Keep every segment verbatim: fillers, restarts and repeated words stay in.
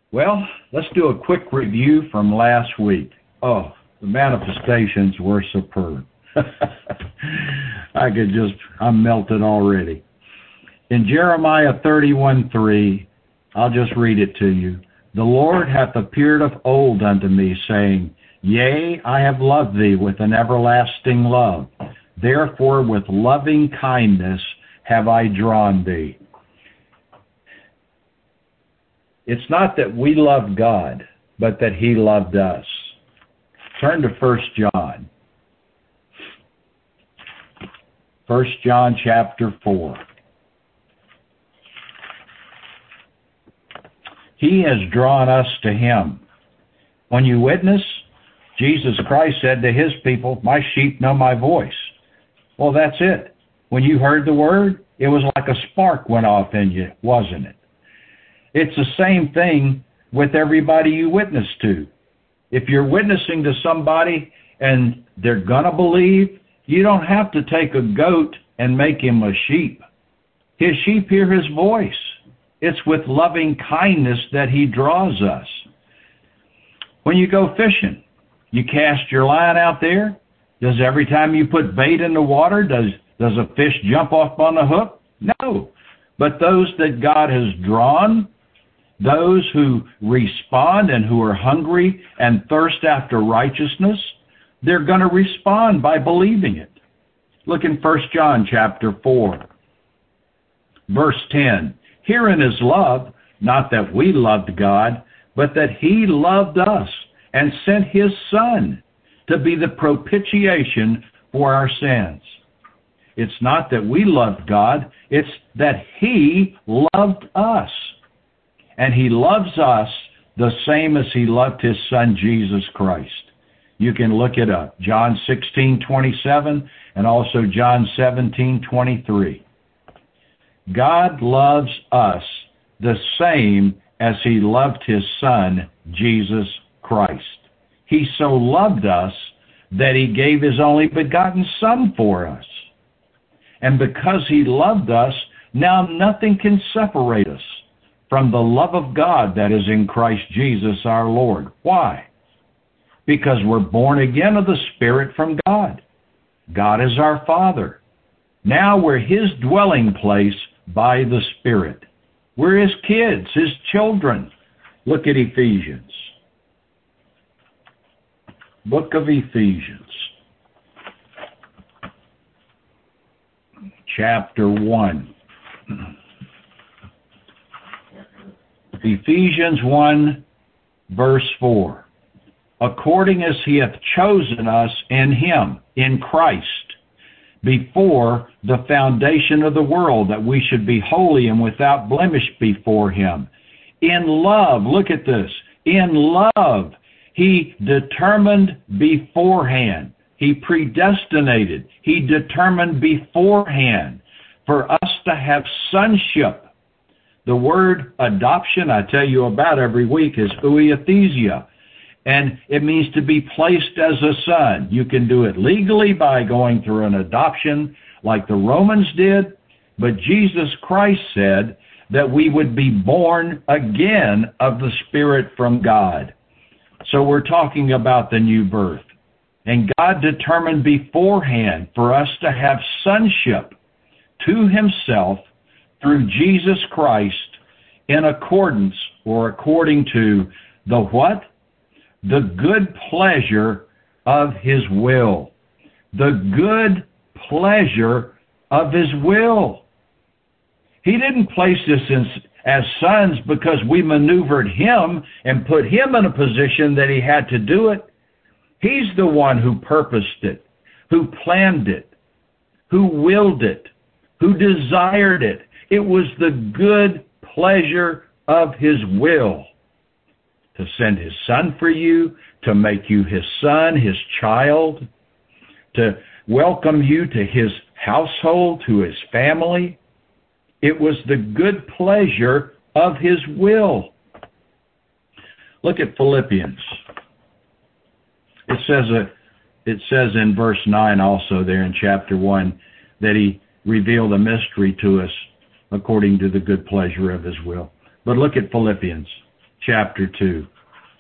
Well, let's do a quick review from last week. Oh, the manifestations were superb. I could just, I'm melted already. In Jeremiah thirty-one three, I'll just read it to you. The Lord hath appeared of old unto me, saying, Yea, I have loved thee with an everlasting love. Therefore with loving kindness have I drawn thee. It's not that we loved God, but that He loved us. Turn to First John. First John chapter four. He has drawn us to Him. When you witness, Jesus Christ said to His people, my sheep know my voice. Well, that's it. When you heard the word, it was like a spark went off in you, wasn't it? It's the same thing with everybody you witness to. If you're witnessing to somebody and they're going to believe, you don't have to take a goat and make him a sheep. His sheep hear His voice. It's with loving kindness that He draws us. When you go fishing, you cast your line out there. Does every time you put bait in the water, does, does a fish jump off on the hook? No. But those that God has drawn, those who respond and who are hungry and thirst after righteousness, they're going to respond by believing it. Look in First John chapter four, verse ten. Herein is love, not that we loved God, but that He loved us and sent His Son to be the propitiation for our sins. It's not that we loved God, it's that He loved us. And He loves us the same as He loved His Son, Jesus Christ. You can look it up. John sixteen twenty-seven and also John seventeen twenty-three. God loves us the same as He loved His Son, Jesus Christ. He so loved us that He gave His only begotten Son for us. And because He loved us, now nothing can separate us from the love of God that is in Christ Jesus our Lord. Why? Because we're born again of the Spirit from God. God is our Father. Now we're His dwelling place by the Spirit. We're His kids, His children. Look at Ephesians. Book of Ephesians. Chapter one. Ephesians one, verse four. According as He hath chosen us in Him, in Christ, before the foundation of the world, that we should be holy and without blemish before Him. In love, look at this, in love, He determined beforehand. He predestinated. He determined beforehand for us to have sonship. The word adoption, I tell you about every week, is ouiathesia. And it means to be placed as a son. You can do it legally by going through an adoption like the Romans did. But Jesus Christ said that we would be born again of the Spirit from God. So we're talking about the new birth. And God determined beforehand for us to have sonship to Himself through Jesus Christ in accordance or according to the what? The good pleasure of His will. The good pleasure of His will. He didn't place us in, as sons because we maneuvered Him and put Him in a position that He had to do it. He's the one who purposed it, who planned it, who willed it, who desired it. It was the good pleasure of His will to send His Son for you, to make you His son, His child, to welcome you to His household, to His family. It was the good pleasure of His will. Look at Philippians. It says, uh, it says in verse nine also there in chapter one that He revealed a mystery to us according to the good pleasure of His will. But look at Philippians. chapter two.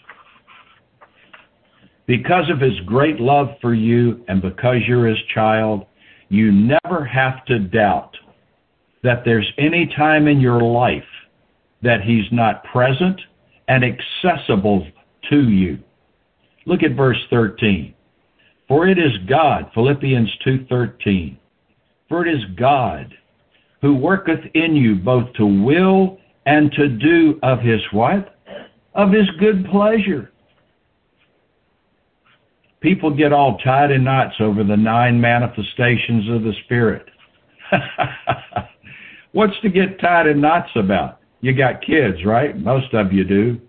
Because of his great love for you and because you're his child, you never have to doubt that there's any time in your life that he's not present and accessible to you. Look at verse thirteen. For it is God, Philippians two thirteen. For it is God who worketh in you both to will and to do of his what? Of his good pleasure. People get all tied in knots over the nine manifestations of the Spirit. What's to get tied in knots about? You got kids, right? Most of you do.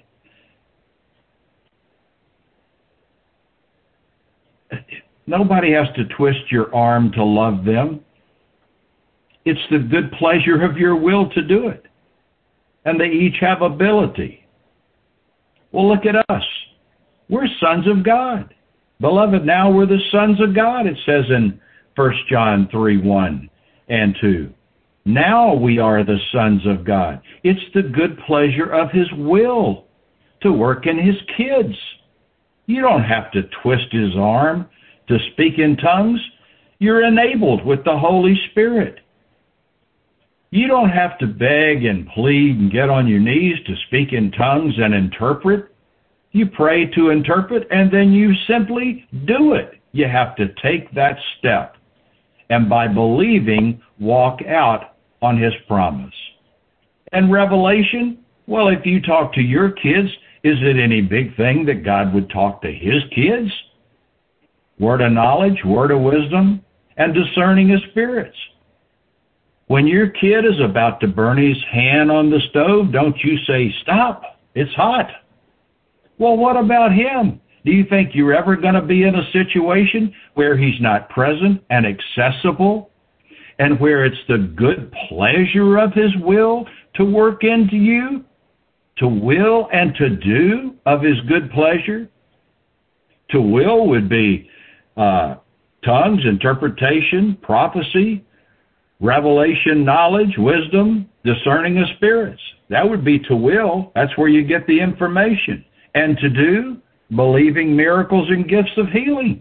Nobody has to twist your arm to love them. It's the good pleasure of your will to do it. And they each have ability. Well, look at us. We're sons of God. Beloved, now we're the sons of God, it says in First John three, one and two. Now we are the sons of God. It's the good pleasure of his will to work in his kids. You don't have to twist his arm to speak in tongues. You're enabled with the Holy Spirit. You don't have to beg and plead and get on your knees to speak in tongues and interpret. You pray to interpret, and then you simply do it. You have to take that step, and by believing, walk out on his promise. And revelation, well, if you talk to your kids, is it any big thing that God would talk to his kids? Word of knowledge, word of wisdom, and discerning of spirits. When your kid is about to burn his hand on the stove, don't you say, stop, it's hot. Well, what about him? Do you think you're ever going to be in a situation where he's not present and accessible, and where it's the good pleasure of his will to work into you, to will and to do of his good pleasure? To will would be uh, tongues, interpretation, prophecy, revelation, knowledge, wisdom, discerning of spirits. That would be to will. That's where you get the information. And to do, believing miracles and gifts of healing.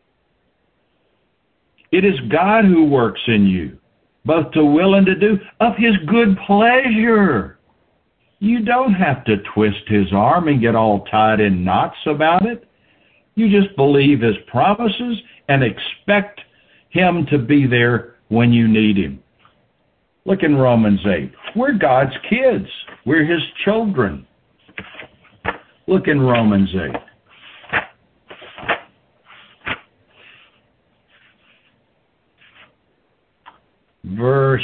It is God who works in you, both to will and to do, of his good pleasure. You don't have to twist his arm and get all tied in knots about it. You just believe his promises and expect him to be there when you need him. Look in Romans eight. We're God's kids. We're his children. Look in Romans eight. Verse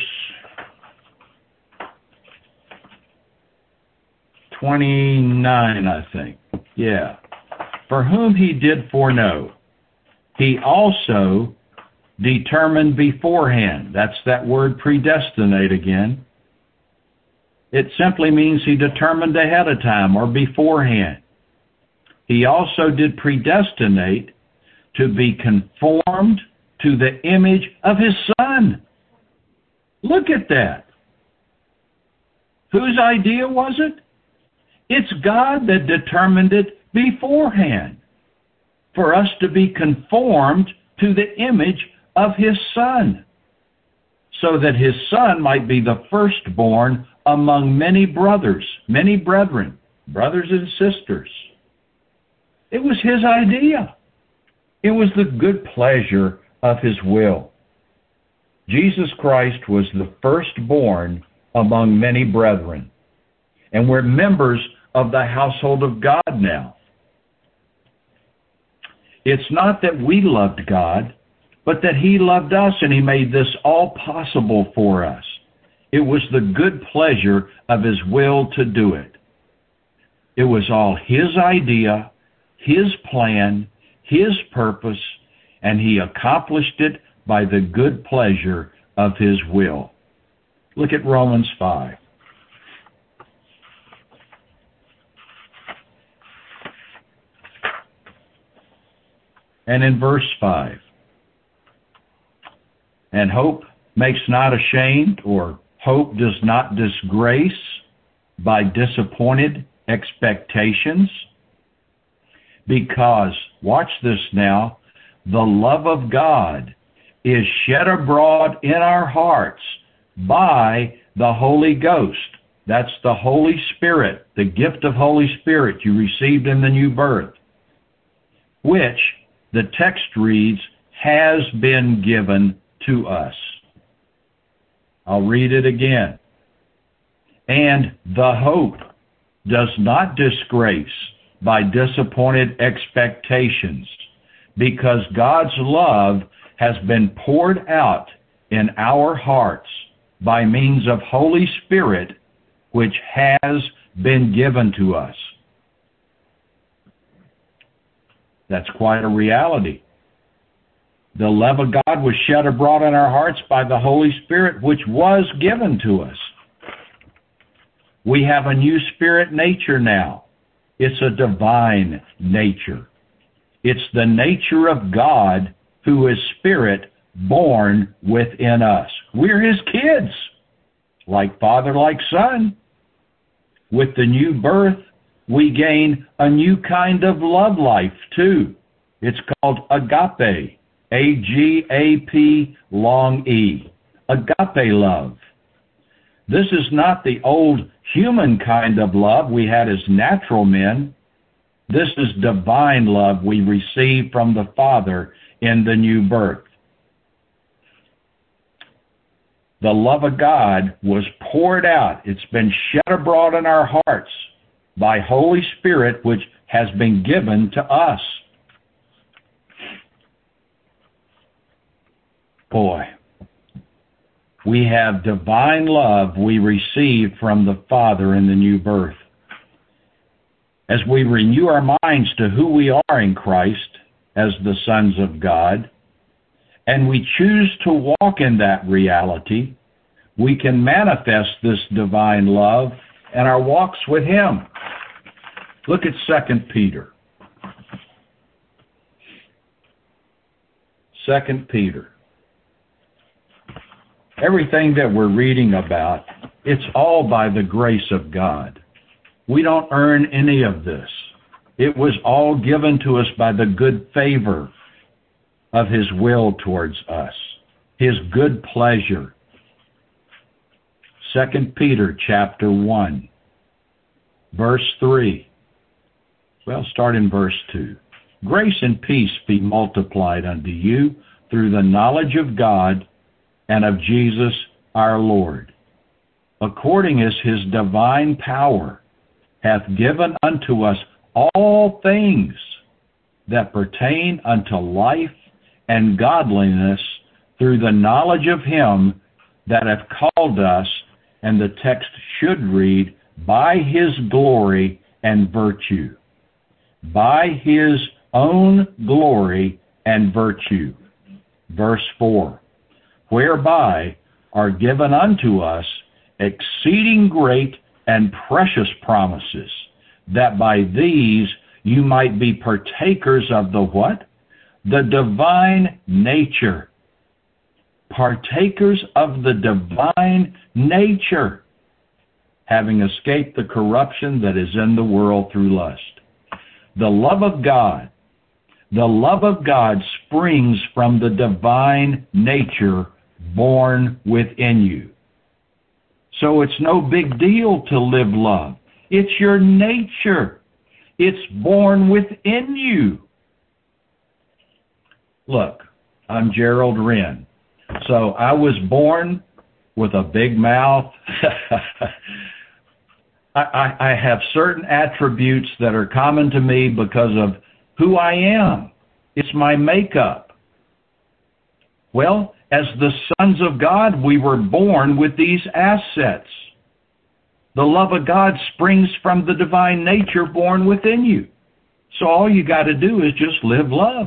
twenty-nine, I think. Yeah. For whom he did foreknow, he also determined beforehand. That's that word predestinate again. It simply means he determined ahead of time or beforehand. He also did predestinate to be conformed to the image of his Son. Look at that. Whose idea was it? It's God that determined it beforehand for us to be conformed to the image of his Son, so that his Son might be the firstborn among many brothers, many brethren, brothers and sisters. It was his idea. It was the good pleasure of his will. Jesus Christ was the firstborn among many brethren, and we're members of the household of God now. It's not that we loved God, but that he loved us and he made this all possible for us. It was the good pleasure of his will to do it. It was all his idea, his plan, his purpose, and he accomplished it by the good pleasure of his will. Look at Romans five. And in verse five, and hope makes not ashamed, or hope does not disgrace by disappointed expectations? Because, watch this now, the love of God is shed abroad in our hearts by the Holy Ghost. That's the Holy Spirit, the gift of Holy Spirit you received in the new birth, which, the text reads, has been given to us. I'll read it again. And the hope does not disgrace by disappointed expectations, because God's love has been poured out in our hearts by means of Holy Spirit, which has been given to us. That's quite a reality. The love of God was shed abroad in our hearts by the Holy Spirit, which was given to us. We have a new spirit nature now. It's a divine nature. It's the nature of God, who is Spirit, born within us. We're His kids, like Father, like Son. With the new birth, we gain a new kind of love life, too. It's called agape, A G A P, long E, agape love. This is not the old human kind of love we had as natural men. This is divine love we receive from the Father in the new birth. The love of God was poured out. It's been shed abroad in our hearts by Holy Spirit, which has been given to us. Boy, we have divine love we receive from the Father in the new birth. As we renew our minds to who we are in Christ as the sons of God, and we choose to walk in that reality, we can manifest this divine love in our walks with Him. Look at Second Peter. Second Peter. Everything that we're reading about, it's all by the grace of God. We don't earn any of this. It was all given to us by the good favor of His will towards us, His good pleasure. Second Peter chapter one, verse three. Well, start in verse two. Grace and peace be multiplied unto you through the knowledge of God and of Jesus our Lord, according as His divine power hath given unto us all things that pertain unto life and godliness through the knowledge of Him that hath called us, and the text should read, by His glory and virtue. By His own glory and virtue. Verse four. Whereby are given unto us exceeding great and precious promises, that by these you might be partakers of the what? The divine nature. Partakers of the divine nature, having escaped the corruption that is in the world through lust. The love of God, the love of God springs from the divine nature born within you. So it's no big deal to live love. It's your nature. It's born within you. Look, I'm Gerald Wren. So I was born with a big mouth. I, I, I have certain attributes that are common to me because of who I am. It's my makeup. Well, as the sons of God, we were born with these assets. The love of God springs from the divine nature born within you. So all you got to do is just live love.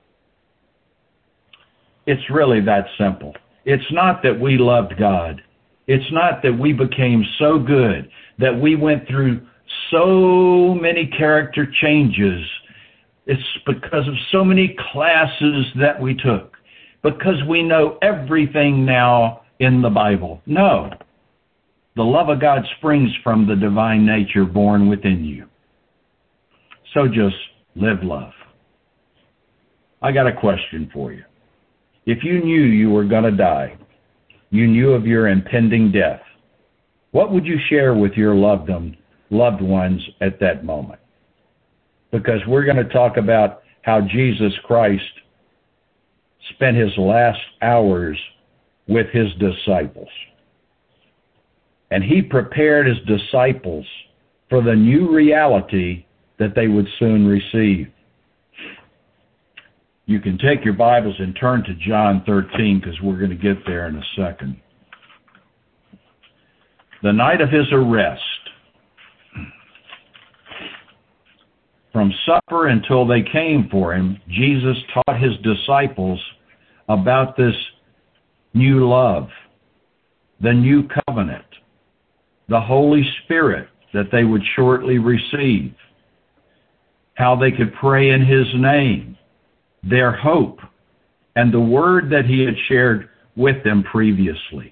It's really that simple. It's not that we loved God. It's not that we became so good, that we went through so many character changes. It's because of so many classes that we took, because we know everything now in the Bible. No. The love of God springs from the divine nature born within you. So just live love. I got a question for you. If you knew you were going to die, you knew of your impending death, what would you share with your loved them, loved ones at that moment? Because we're going to talk about how Jesus Christ spent his last hours with his disciples. And he prepared his disciples for the new reality that they would soon receive. You can take your Bibles and turn to John thirteen, because we're going to get there in a second. The night of his arrest, from supper until they came for him, Jesus taught his disciples about this new love, the new covenant, the Holy Spirit that they would shortly receive, how they could pray in his name, their hope, and the word that he had shared with them previously.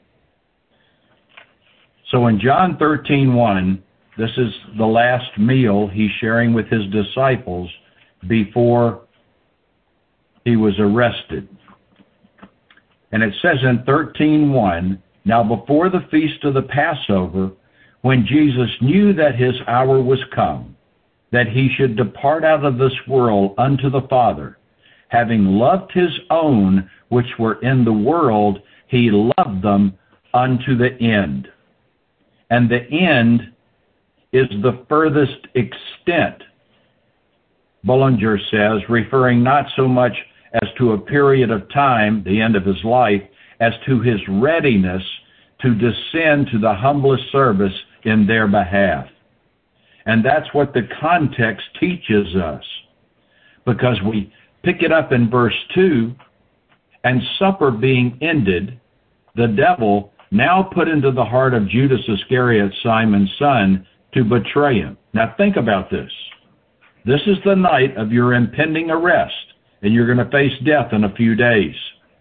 So in John thirteen one, this is the last meal he's sharing with his disciples before he was arrested. And it says in thirteen one, now before the feast of the Passover, when Jesus knew that his hour was come, that he should depart out of this world unto the Father, having loved his own which were in the world, he loved them unto the end. And the end is the furthest extent, Bullinger says, referring not so much as to a period of time, the end of his life, as to his readiness to descend to the humblest service in their behalf. And that's what the context teaches us, because we pick it up in verse two, and supper being ended, the devil now put into the heart of Judas Iscariot, Simon's son, to betray him. Now think about this. This is the night of your impending arrest, and you're going to face death in a few days.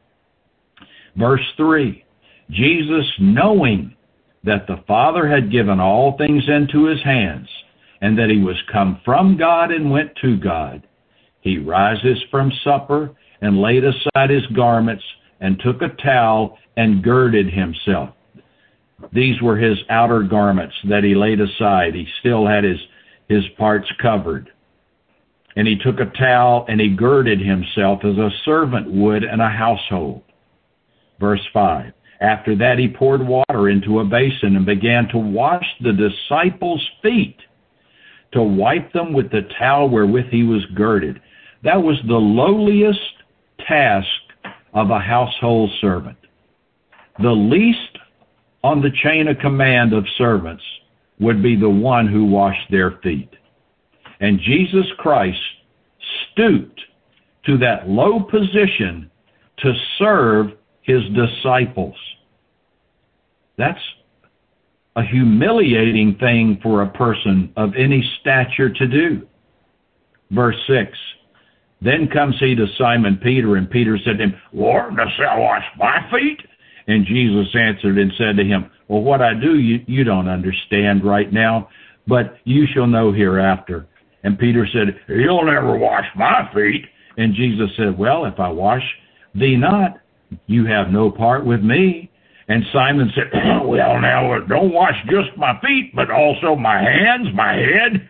Verse three, Jesus, knowing that the Father had given all things into his hands, and that he was come from God and went to God, he rises from supper and laid aside his garments and took a towel and girded himself. These were his outer garments that he laid aside. He still had his, his parts covered. And he took a towel and he girded himself as a servant would in a household. Verse five, after that he poured water into a basin and began to wash the disciples' feet, to wipe them with the towel wherewith he was girded. That was the lowliest task of a household servant. The least on the chain of command of servants would be the one who washed their feet. And Jesus Christ stooped to that low position to serve his disciples. That's a humiliating thing for a person of any stature to do. Verse six, then comes he to Simon Peter, and Peter said to him, Lord, dost thou wash my feet? And Jesus answered and said to him, well, what I do you, you don't understand right now, but you shall know hereafter. And Peter said, you'll never wash my feet. And Jesus said, well, if I wash thee not, you have no part with me. And Simon said, well, now, don't wash just my feet, but also my hands, my head.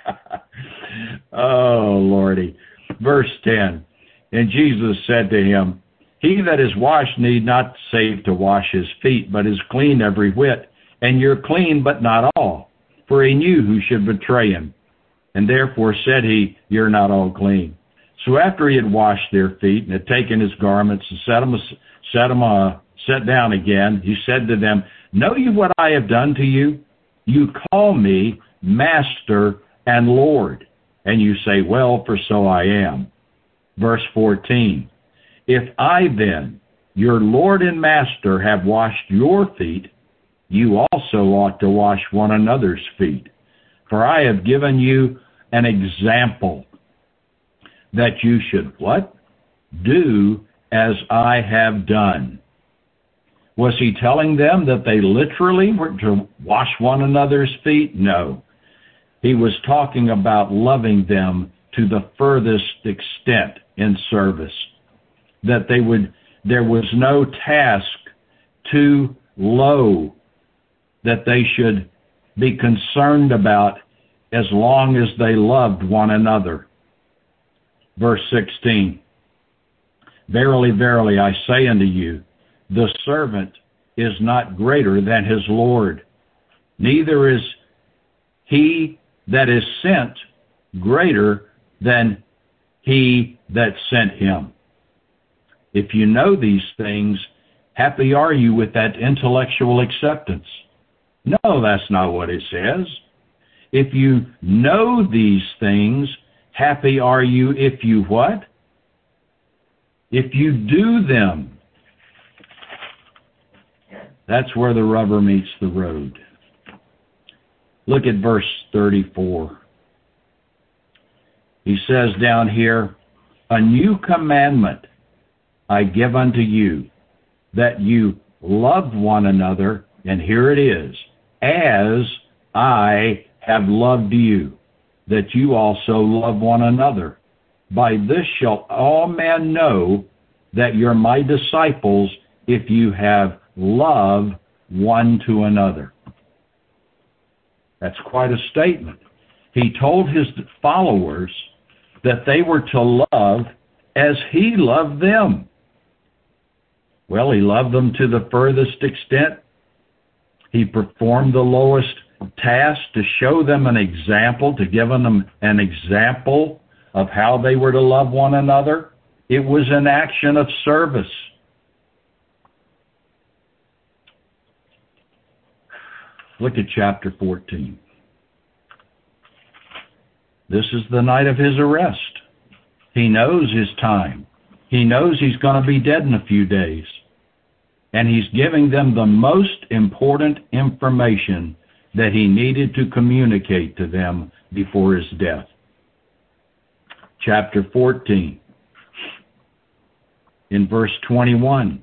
Oh, Lordy. Verse ten, and Jesus said to him, he that is washed need not save to wash his feet, but is clean every whit. And you're clean, but not all. For he knew who should betray him. And therefore said he, you're not all clean. So after he had washed their feet, and had taken his garments, and set them, set them uh, set down again, he said to them, know you what I have done to you? You call me Master and Lord. And you say, well, for so I am. Verse fourteen, if I then, your Lord and Master, have washed your feet, you also ought to wash one another's feet. For I have given you an example that you should, what? Do as I have done. Was he telling them that they literally were to wash one another's feet? No. He was talking about loving them to the furthest extent in service. That they would, there was no task too low that they should be concerned about as long as they loved one another. Verse sixteen, verily, verily, I say unto you, the servant is not greater than his Lord, neither is he that is sent greater than he that sent him. If you know these things, happy are you with that intellectual acceptance. No, that's not what it says. If you know these things, happy are you if you what? If you do them. That's where the rubber meets the road. Look at verse thirty-four. He says down here, a new commandment I give unto you, that you love one another, and here it is, as I have loved you, that you also love one another. By this shall all men know that you're my disciples, if you have love one to another. That's quite a statement. He told his followers that they were to love as he loved them. Well, he loved them to the furthest extent. He performed the lowest task to show them an example, to give them an example of how they were to love one another. It was an action of service. Look at chapter fourteen. This is the night of his arrest. He knows his time. He knows he's going to be dead in a few days. And he's giving them the most important information that he needed to communicate to them before his death. Chapter fourteen, in verse twenty-one,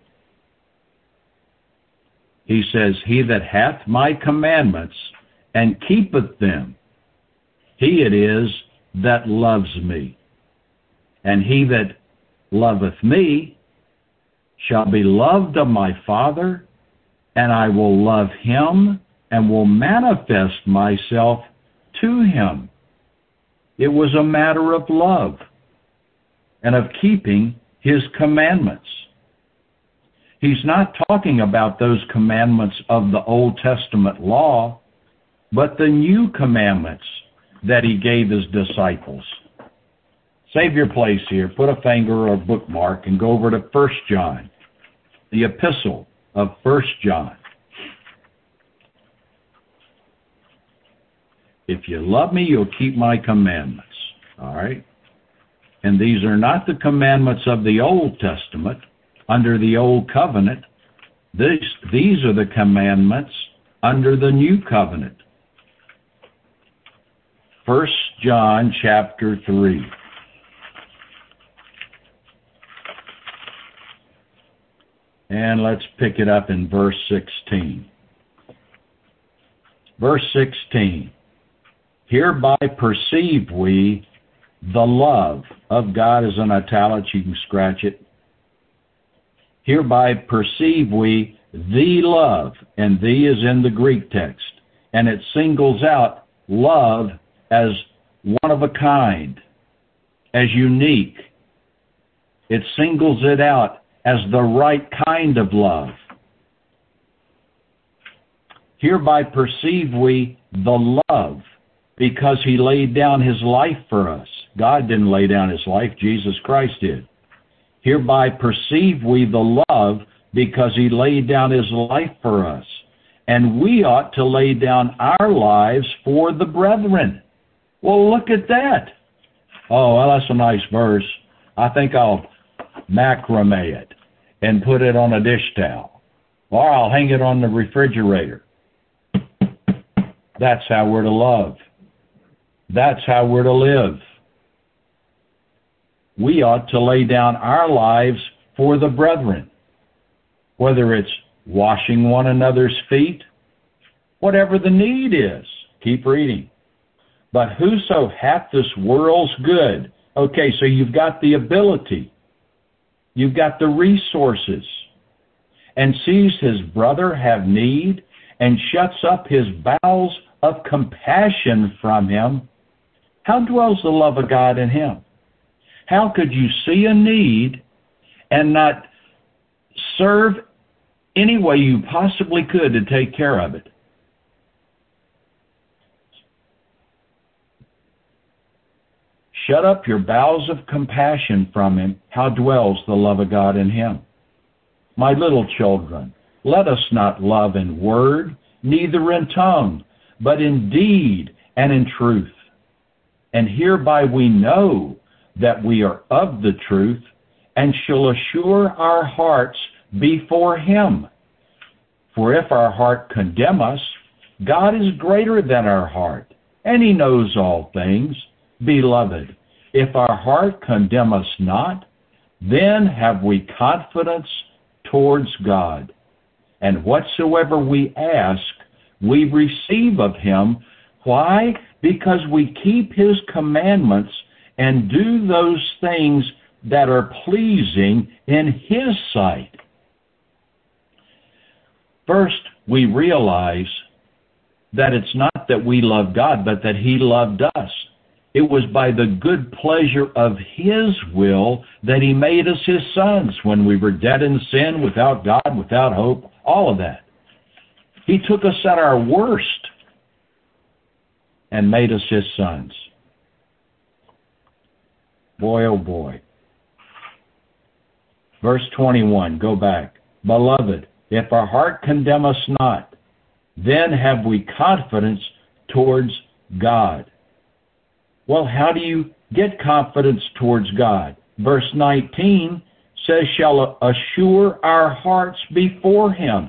he says, he that hath my commandments and keepeth them, he it is that loves me. And he that loveth me shall be loved of my Father, and I will love him and will manifest myself to him. It was a matter of love and of keeping his commandments. He's not talking about those commandments of the Old Testament law, but the new commandments that he gave his disciples. Save your place here, put a finger or a bookmark, and go over to First John, the epistle of First John. If you love me, you'll keep my commandments. All right? And these are not the commandments of the Old Testament, under the Old Covenant. These, these are the commandments under the New Covenant. First John chapter three. And let's pick it up in verse sixteen. Verse sixteen. Hereby perceive we the love of God, is in italics, you can scratch it. Hereby perceive we the love, and the is in the Greek text, and it singles out love as one of a kind, as unique. It singles it out as the right kind of love. Hereby perceive we the love, because he laid down his life for us. God didn't lay down his life, Jesus Christ did. Hereby perceive we the love, because he laid down his life for us. And we ought to lay down our lives for the brethren. Well, look at that. Oh, well, that's a nice verse. I think I'll macrame it and put it on a dish towel. Or I'll hang it on the refrigerator. That's how we're to love. That's how we're to live. We ought to lay down our lives for the brethren, whether it's washing one another's feet, whatever the need is. Keep reading. But whoso hath this world's good. Okay, so you've got the ability. You've got the resources. And sees his brother have need, and shuts up his bowels of compassion from him. How dwells the love of God in him? How could you see a need and not serve any way you possibly could to take care of it? Shut up your bowels of compassion from him. How dwells the love of God in him? My little children, let us not love in word, neither in tongue, but in deed and in truth. And hereby we know that we are of the truth, and shall assure our hearts before him. For if our heart condemn us, God is greater than our heart, and he knows all things. Beloved, if our heart condemn us not, then have we confidence towards God. And whatsoever we ask, we receive of him. Why? Because we keep his commandments and do those things that are pleasing in his sight. First, we realize that it's not that we love God, but that he loved us. It was by the good pleasure of his will that he made us his sons when we were dead in sin, without God, without hope, all of that. He took us at our worst and made us his sons. Boy, oh boy. Verse twenty-one, go back. Beloved, if our heart condemn us not, then have we confidence towards God. Well, how do you get confidence towards God? Verse nineteen says, shall assure our hearts before him.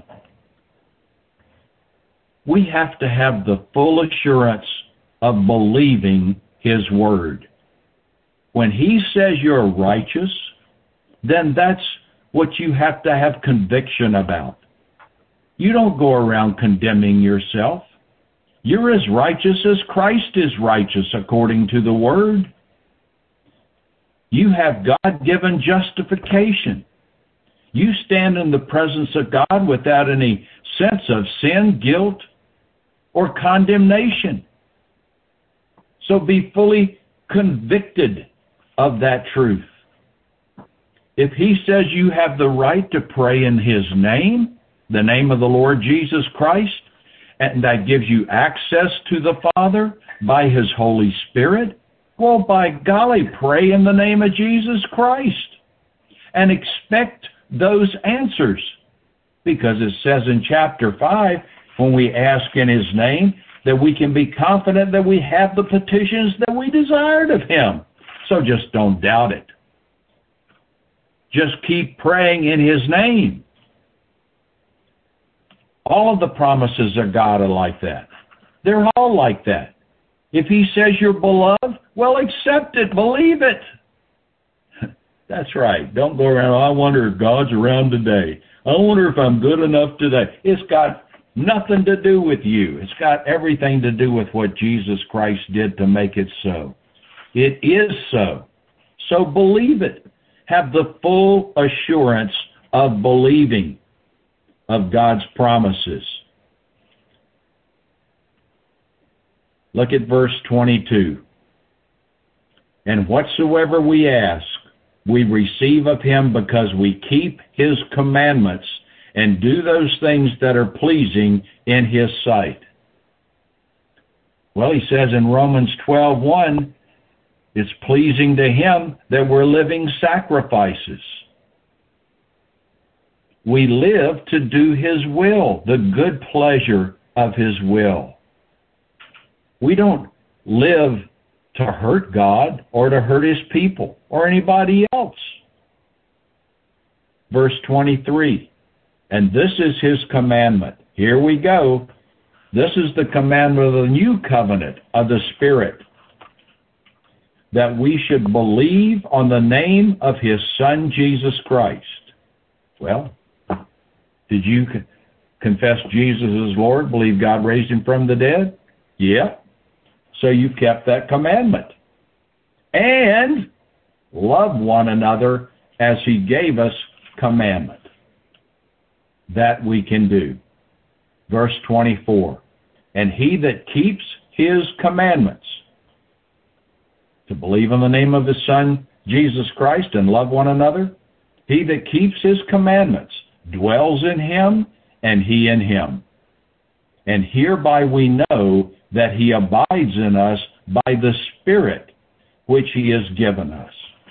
We have to have the full assurance of believing his word. When he says you're righteous, then that's what you have to have conviction about. You don't go around condemning yourself. You're as righteous as Christ is righteous according to the word. You have God-given justification. You stand in the presence of God without any sense of sin, guilt, or condemnation. So be fully convicted of that truth. If he says you have the right to pray in his name, the name of the Lord Jesus Christ, and that gives you access to the Father by his Holy Spirit, well, by golly, pray in the name of Jesus Christ and expect those answers. Because it says in chapter five, when we ask in his name, that we can be confident that we have the petitions that we desired of him. So just don't doubt it. Just keep praying in his name. All of the promises of God are like that. They're all like that. If he says you're beloved, well, accept it, believe it. That's right. Don't go around, oh, I wonder if God's around today. I wonder if I'm good enough today. It's got nothing to do with you. It's got everything to do with what Jesus Christ did to make it so. It is so. So believe it. Have the full assurance of believing of God's promises. Look at verse twenty-two. And whatsoever we ask, we receive of him, because we keep his commandments and do those things that are pleasing in his sight. Well, he says in Romans twelve one, it's pleasing to him that we're living sacrifices. We live to do his will, the good pleasure of his will. We don't live to hurt God or to hurt his people or anybody else. Verse twenty-three, and this is his commandment. Here we go. This is the commandment of the new covenant of the Spirit, that we should believe on the name of his Son, Jesus Christ. Well, Did you co- confess Jesus as Lord, believe God raised him from the dead? Yeah. So you've kept that commandment. And love one another as he gave us commandment. That we can do. Verse twenty-four. And he that keeps his commandments, to believe in the name of his Son, Jesus Christ, and love one another, he that keeps his commandments dwells in him, and he in him. And hereby we know that he abides in us by the Spirit which he has given us.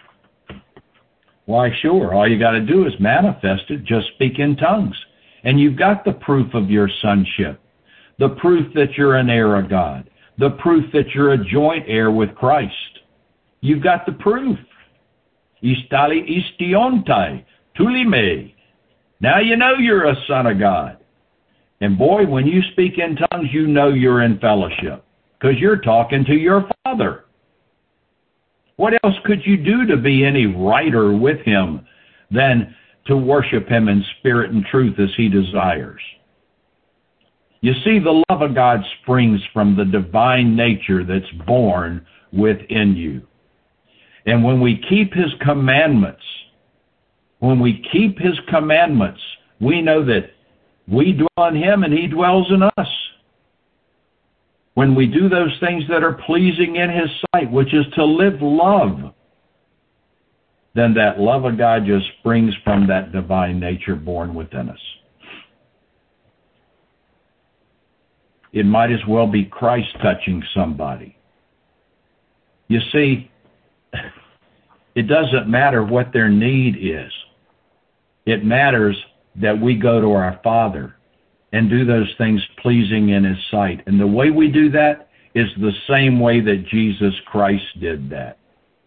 Why, sure, all you got to do is manifest it, just speak in tongues. And you've got the proof of your sonship, the proof that you're an heir of God, the proof that you're a joint heir with Christ. You've got the proof. Istali istiontai, tulime. Now you know you're a son of God. And boy, when you speak in tongues, you know you're in fellowship, because you're talking to your Father. What else could you do to be any righter with him than to worship him in spirit and truth as he desires? You see, the love of God springs from the divine nature that's born within you. And when we keep his commandments, when we keep his commandments, we know that we dwell in him and he dwells in us. When we do those things that are pleasing in his sight, which is to live love, then that love of God just springs from that divine nature born within us. It might as well be Christ touching somebody. You see, it doesn't matter what their need is. It matters that we go to our Father and do those things pleasing in his sight. And the way we do that is the same way that Jesus Christ did that.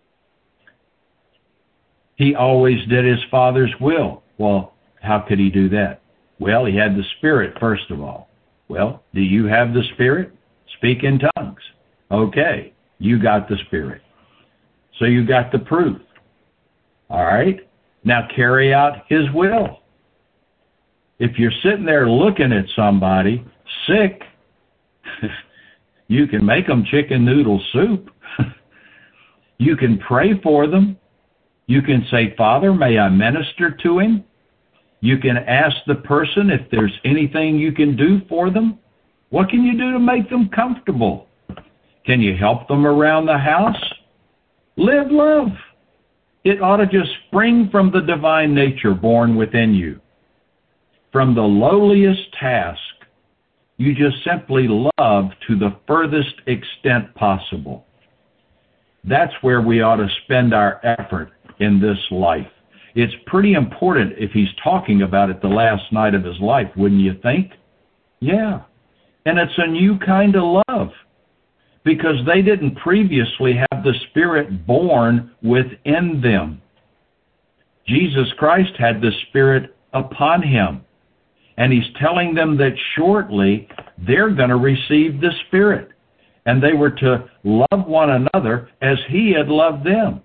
He always did his Father's will. Well, how could he do that? Well, he had the Spirit, first of all. Well, do you have the Spirit? Speak in tongues. Okay, you got the Spirit. So you got the proof. All right? Now carry out his will. If you're sitting there looking at somebody sick, you can make them chicken noodle soup. You can pray for them. You can say, Father, may I minister to him? You can ask the person if there's anything you can do for them. What can you do to make them comfortable? Can you help them around the house? Live love. It ought to just spring from the divine nature born within you. From the lowliest task, you just simply love to the furthest extent possible. That's where we ought to spend our effort in this life. It's pretty important if he's talking about it the last night of his life, wouldn't you think? Yeah. And it's a new kind of love, because they didn't previously have the Spirit born within them. Jesus Christ had the Spirit upon him. And he's telling them that shortly they're going to receive the Spirit. And they were to love one another as he had loved them.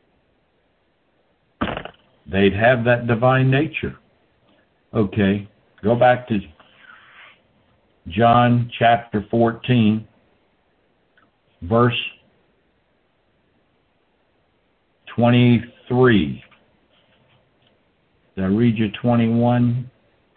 They'd have that divine nature. Okay, go back to John chapter fourteen, verse twenty-three. Did I read you twenty-one?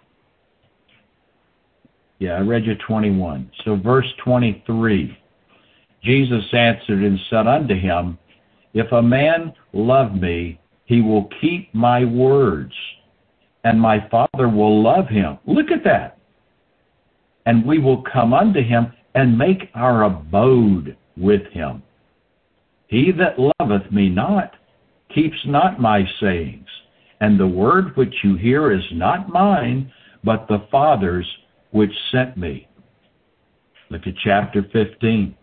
Yeah, I read you twenty-one. So verse twenty-three. Jesus answered and said unto him, If a man love me, he will keep my words, and my Father will love him. Look at that. And we will come unto him and make our abode with him. He that loveth me not keeps not my sayings, and the word which you hear is not mine, but the Father's which sent me. Look at chapter fifteen.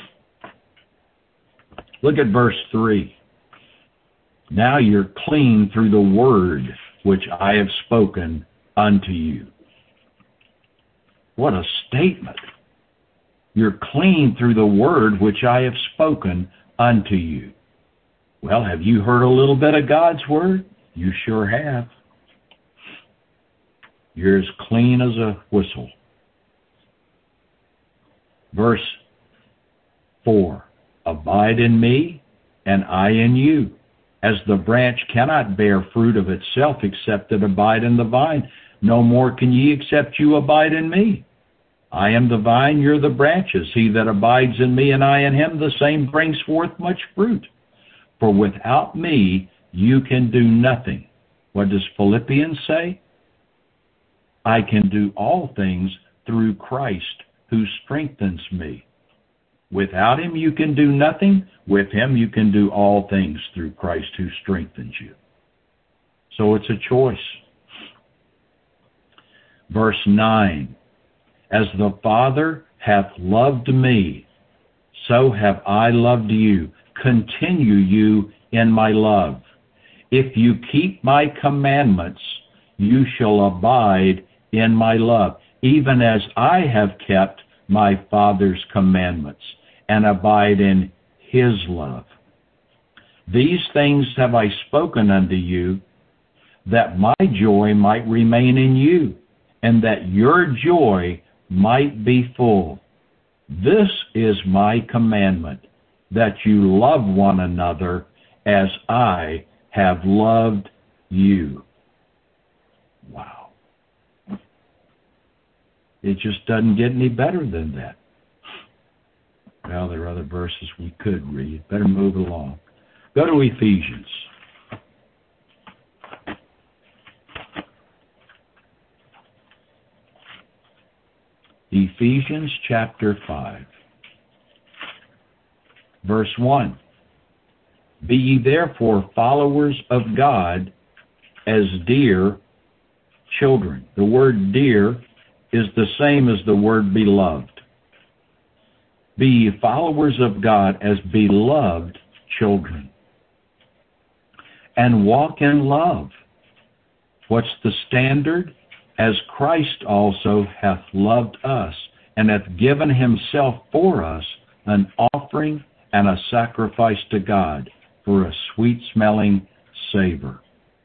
Look at verse three. Now you're clean through the word which I have spoken unto you. What a statement. You're clean through the word which I have spoken unto you. Well, have you heard a little bit of God's word? You sure have. You're as clean as a whistle. Verse four, abide in me, and I in you. As the branch cannot bear fruit of itself except it abide in the vine, no more can ye except you abide in me. I am the vine, you're the branches. He that abides in me and I in him, the same brings forth much fruit. For without me you can do nothing. What does Philippians say? I can do all things through Christ who strengthens me. Without him you can do nothing. With him you can do all things through Christ who strengthens you. So it's a choice. Verse nine, as the Father hath loved me, so have I loved you. Continue you in my love. If you keep my commandments, you shall abide in my love, even as I have kept my Father's commandments, and abide in his love. These things have I spoken unto you, that my joy might remain in you, and that your joy might be full. This is my commandment, that you love one another as I have loved you. Wow. It just doesn't get any better than that. Well, there are other verses we could read. Better move along. Go to Ephesians. Ephesians chapter five, verse one. Be ye therefore followers of God as dear children. The word dear is the same as the word beloved. Be ye followers of God as beloved children. And walk in love. What's the standard? As Christ also hath loved us, and hath given himself for us, an offering and a sacrifice to God, for a sweet-smelling savor.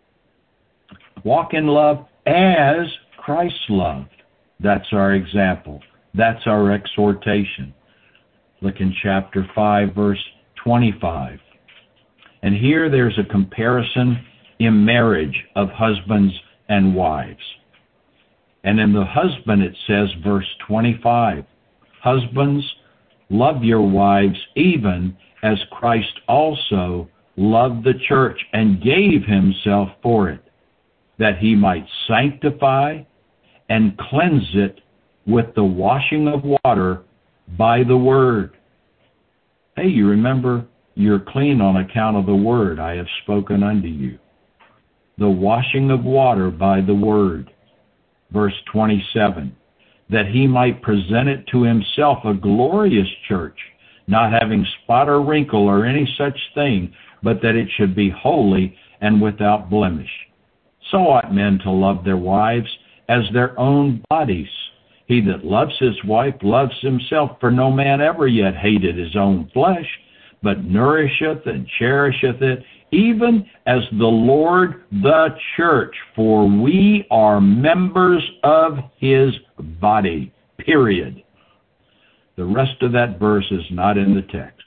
Walk in love as Christ loved. That's our example. That's our exhortation. Look in chapter five, verse twenty-five. And here there's a comparison in marriage of husbands and wives. And in the husband it says, verse twenty-five, husbands, love your wives even as Christ also loved the church and gave himself for it, that he might sanctify and cleanse it with the washing of water by the word. Hey, you remember, you're clean on account of the word I have spoken unto you. The washing of water by the word. Verse twenty-seven, that he might present it to himself a glorious church, not having spot or wrinkle or any such thing, but that it should be holy and without blemish. So ought men to love their wives as their own bodies. He that loves his wife loves himself, for no man ever yet hated his own flesh, but nourisheth and cherisheth it, even as the Lord the church, for we are members of his body, period. The rest of that verse is not in the text.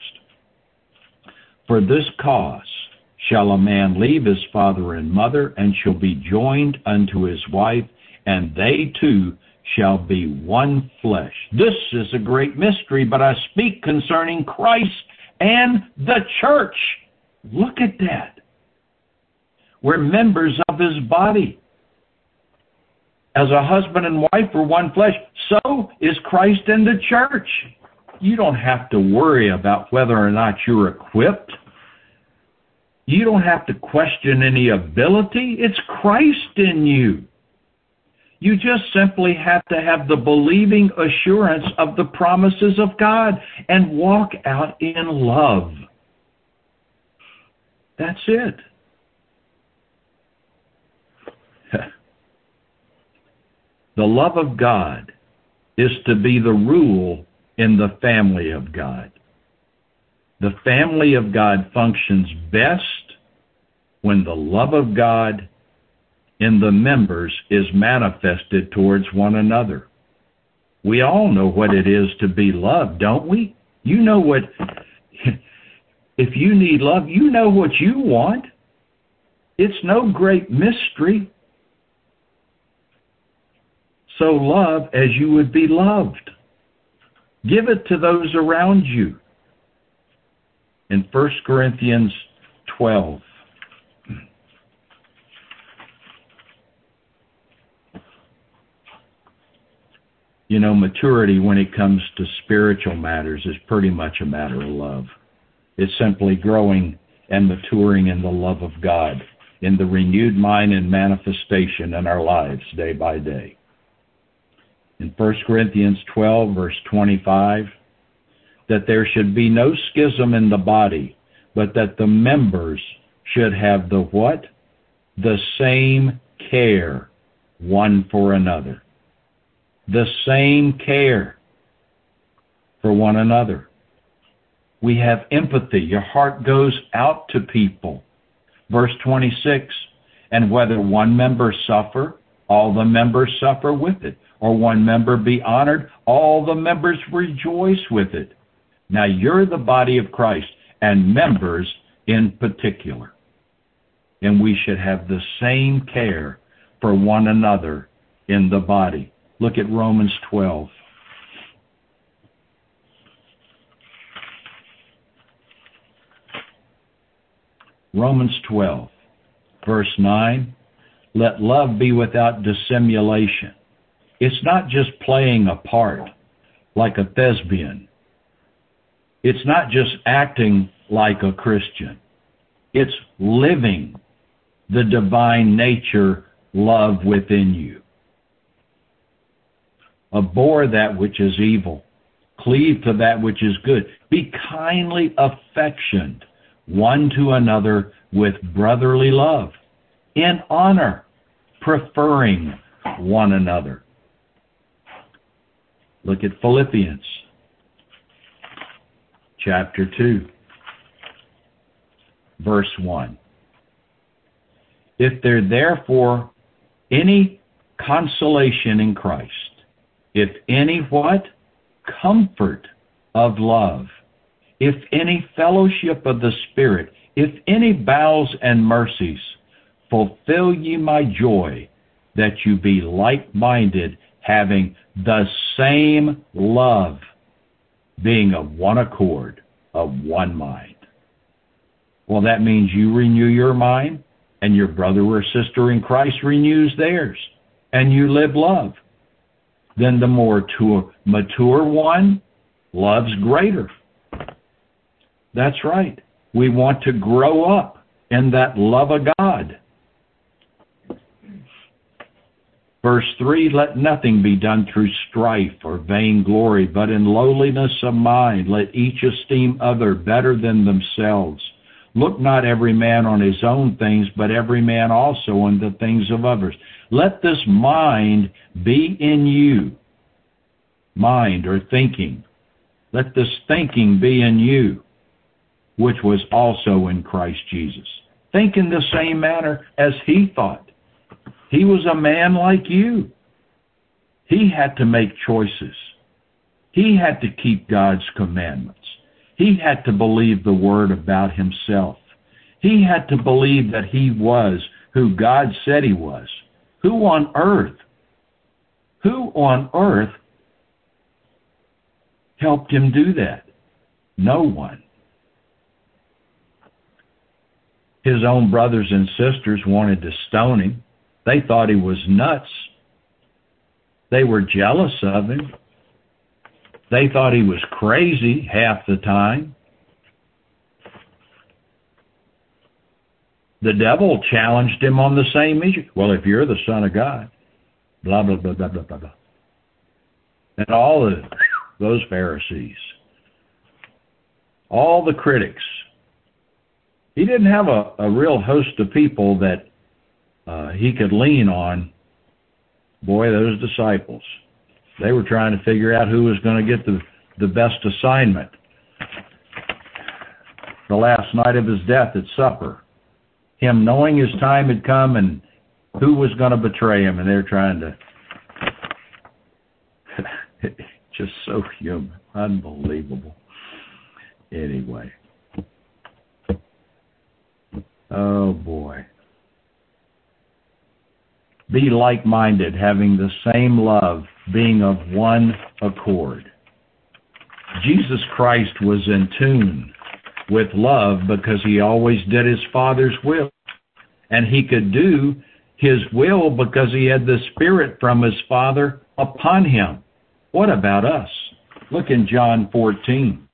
For this cause shall a man leave his father and mother, and shall be joined unto his wife, and they two shall be one flesh. This is a great mystery, but I speak concerning Christ and the church. Look at that. We're members of his body. As a husband and wife are one flesh, so is Christ and the church. You don't have to worry about whether or not you're equipped. You don't have to question any ability. It's Christ in you. You just simply have to have the believing assurance of the promises of God and walk out in love. That's it. The love of God is to be the rule in the family of God. The family of God functions best when the love of God in the members is manifested towards one another. We all know what it is to be loved, don't we? You know what, if you need love, you know what you want. It's no great mystery. So love as you would be loved. Give it to those around you. In First Corinthians twelve, you know, maturity when it comes to spiritual matters is pretty much a matter of love. It's simply growing and maturing in the love of God, in the renewed mind and manifestation in our lives day by day. In First Corinthians twelve, verse twenty-five, that there should be no schism in the body, but that the members should have the what? The same care one for another. The same care for one another. We have empathy. Your heart goes out to people. Verse twenty-six, and whether one member suffer, all the members suffer with it. Or one member be honored, all the members rejoice with it. Now you're the body of Christ, and members in particular. And we should have the same care for one another in the body. Look at Romans twelve. Romans twelve, verse nine, let love be without dissimulation. It's not just playing a part like a thespian. It's not just acting like a Christian. It's living the divine nature love within you. Abhor that which is evil. Cleave to that which is good. Be kindly affectioned one to another with brotherly love, in honor, preferring one another. Look at Philippians chapter two, verse one. If there therefore any consolation in Christ, if any what? Comfort of love, if any fellowship of the Spirit, if any bowels and mercies, fulfill ye my joy, that you be like-minded, having the same love, being of one accord, of one mind. Well, that means you renew your mind, and your brother or sister in Christ renews theirs, and you live love. Then the more to mature one loves greater. That's right. We want to grow up in that love of God. Verse three, let nothing be done through strife or vainglory, but in lowliness of mind let each esteem other better than themselves. Look not every man on his own things, but every man also on the things of others. Let this mind be in you. Mind or thinking. Let this thinking be in you, which was also in Christ Jesus. Think in the same manner as he thought. He was a man like you. He had to make choices. He had to keep God's commandments. He had to believe the word about himself. He had to believe that he was who God said he was. Who on earth, who on earth helped him do that? No one. His own brothers and sisters wanted to stone him. They thought he was nuts. They were jealous of him. They thought he was crazy half the time. The devil challenged him on the same issue. Well, if you're the Son of God, blah, blah, blah, blah, blah, blah, blah. And all the, those Pharisees, all the critics. He didn't have a, a real host of people that uh, he could lean on. Boy, those disciples. They were trying to figure out who was going to get the, the best assignment. The last night of his death at supper, him knowing his time had come and who was going to betray him, and they're trying to... Just so human. Unbelievable. Anyway. Oh, boy. Be like-minded, having the same love, being of one accord. Jesus Christ was in tune with love because he always did his Father's will. And he could do his will because he had the Spirit from his Father upon him. What about us? Look in John fourteen.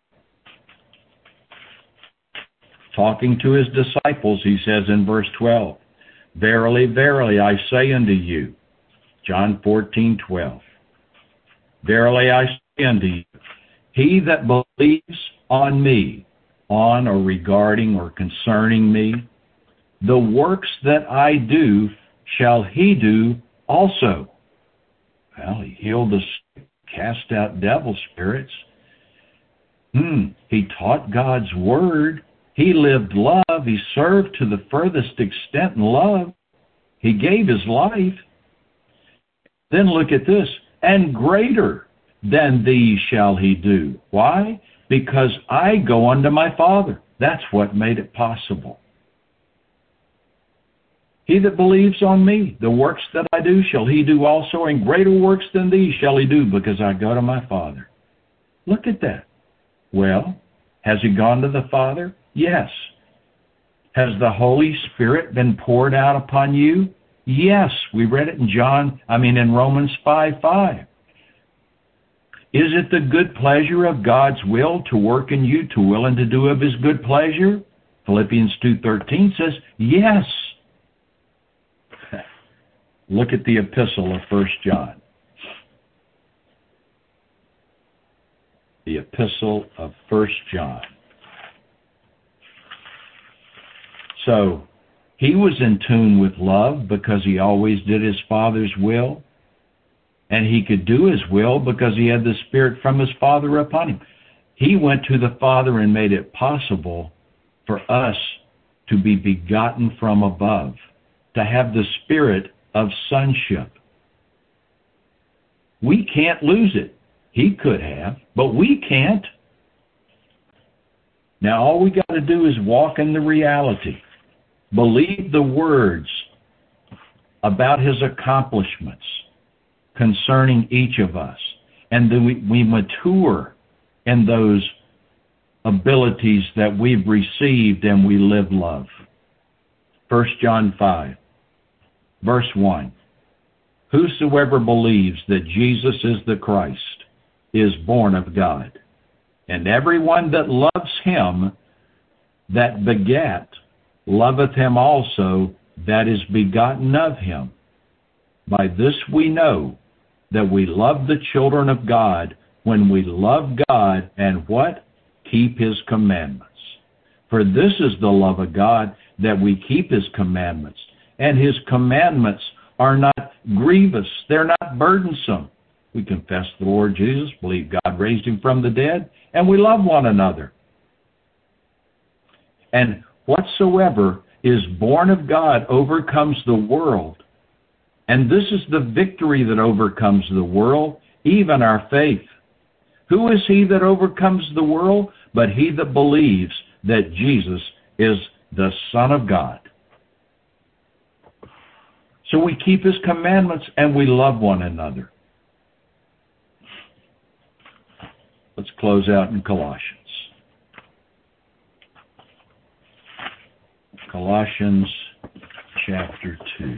Talking to his disciples, he says in verse twelve, Verily, verily, I say unto you, John fourteen twelve, Verily I say unto you, he that believes on me, on or regarding or concerning me, the works that I do shall he do also. Well, he healed the sick, cast out devil spirits. Hmm, he taught God's word. He lived love. He served to the furthest extent in love. He gave his life. Then look at this. And greater than these shall he do. Why? Because I go unto my Father. That's what made it possible. He that believes on me, the works that I do shall he do also, and greater works than these shall he do, because I go to my Father. Look at that. Well, has he gone to the Father? Yes. Has the Holy Spirit been poured out upon you? Yes. We read it in John, I mean in Romans five five. Is it the good pleasure of God's will to work in you, to will and to do of his good pleasure? Philippians two thirteen says, yes. Look at the epistle of First John. The epistle of First John. So, he was in tune with love because he always did his Father's will. And he could do his will because he had the Spirit from his Father upon him. He went to the Father and made it possible for us to be begotten from above, to have the Spirit of sonship. We can't lose it. He could have, but we can't. Now all we got to do is walk in the reality. Believe the words about his accomplishments concerning each of us. And then we, we mature in those abilities that we've received and we live love. First John five. Verse one, Whosoever believes that Jesus is the Christ is born of God, and everyone that loves him that begat loveth him also that is begotten of him. By this we know that we love the children of God, when we love God and what? Keep his commandments. For this is the love of God, that we keep his commandments. And his commandments are not grievous. They're not burdensome. We confess the Lord Jesus, believe God raised him from the dead, and we love one another. And whatsoever is born of God overcomes the world. And this is the victory that overcomes the world, even our faith. Who is he that overcomes the world? But he that believes that Jesus is the Son of God. So we keep his commandments and we love one another. Let's close out in Colossians. Colossians chapter two.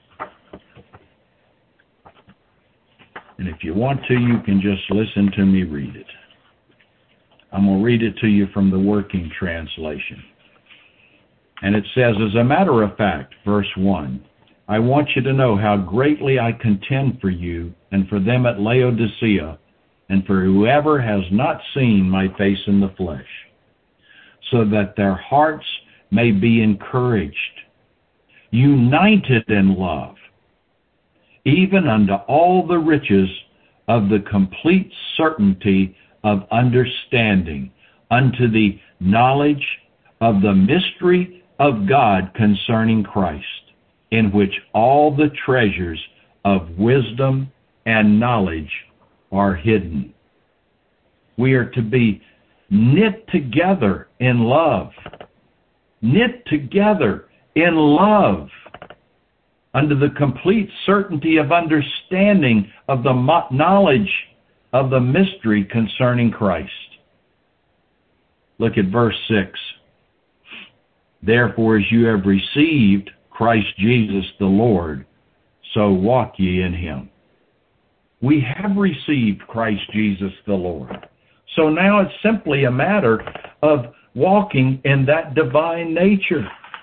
And if you want to, you can just listen to me read it. I'm going to read it to you from the Working Translation. And it says, as a matter of fact, verse one, I want you to know how greatly I contend for you and for them at Laodicea, and for whoever has not seen my face in the flesh, so that their hearts may be encouraged, united in love, even unto all the riches of the complete certainty of understanding, unto the knowledge of the mystery of God concerning Christ, in which all the treasures of wisdom and knowledge are hidden. We are to be knit together in love. Knit together in love under the complete certainty of understanding of the knowledge of the mystery concerning Christ. Look at verse six. Therefore, as you have received Christ Jesus the Lord, so walk ye in him. We have received Christ Jesus the Lord. So now it's simply a matter of walking in that divine nature.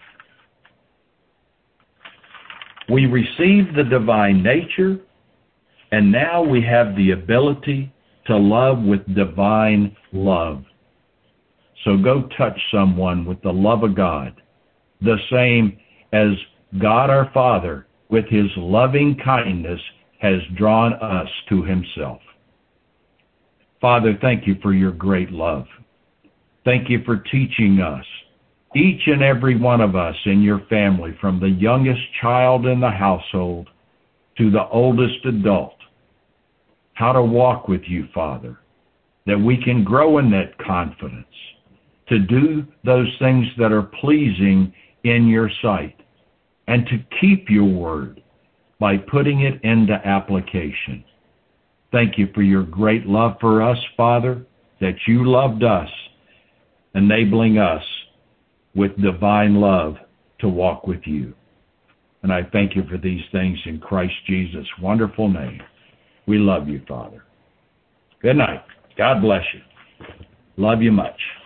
We received the divine nature, and now we have the ability to love with divine love. So go touch someone with the love of God, the same as God our Father, with his loving kindness, has drawn us to himself. Father, thank you for your great love. Thank you for teaching us, each and every one of us in your family, from the youngest child in the household to the oldest adult, how to walk with you, Father, that we can grow in that confidence to do those things that are pleasing in your sight, and to keep your word by putting it into application. Thank you for your great love for us, Father, that you loved us, enabling us with divine love to walk with you. And I thank you for these things in Christ Jesus' wonderful name. We love you, Father. Good night. God bless you. Love you much.